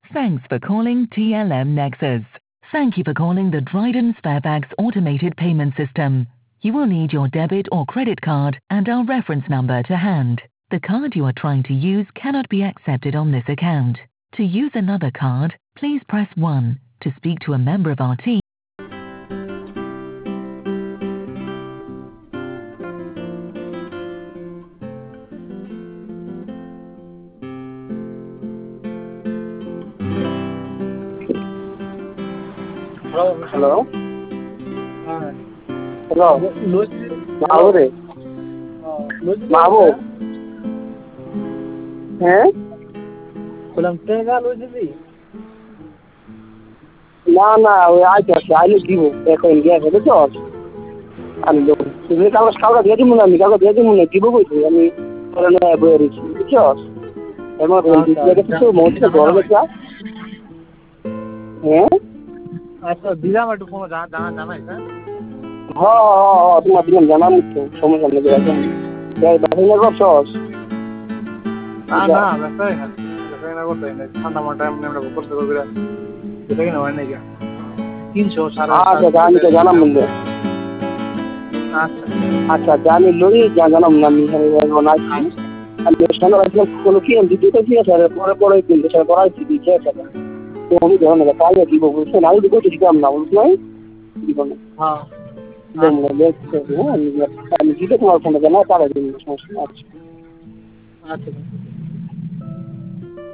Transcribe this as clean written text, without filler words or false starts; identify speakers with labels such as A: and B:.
A: Thanks for calling TLM Nexus. Thank you for calling the Dryden Sparebags automated payment system. You will need your debit or credit card and our reference number to hand. The card you are trying to use cannot be accepted on this account. To use another card, please press 1. To speak to a member of our team.
B: Hello? Hello? Mahbub রে মাহবুব হ্যাঁ না না ওই আইতে আইলে দিব এখন গিয়েছে বুঝছো আমি তুমি কাউকে দিয়ে দিব না আমি কাউকে দিয়ে দিব না দিব বলছি আমি বয়ে রেখেছি বুঝছো এমন কিছু মধ্যে বড় বেচা হ্যাঁ
C: আচ্ছা দিলাম একটু কোনো জানাই হ্যাঁ
B: তোমার দিলাম জানাম তো সমস্যা নেই বাসিন্দা করছস
C: না ব্যবসায় না করতে ঠান্ডা মাঠে আমরা করতে করবি যেটা কিনা হয় নাকি 300
B: আচ্ছা জানাম বন্ধু আচ্ছা জানি লই জানাম না আমি আমি সামনে কোনো কি আমি দিতে কি আছে পরে কিন্তু স্যার পড়াইছি দিতে আছে তো আমি ধরুন না কালে দিব বুঝছেন আমি দিব দিতাম না বুঝলেন দিব না
C: হ্যাঁ
B: আমি দিতে তোমার ফোনে জানা তারা দিন সমস্যা আচ্ছা
C: আচ্ছা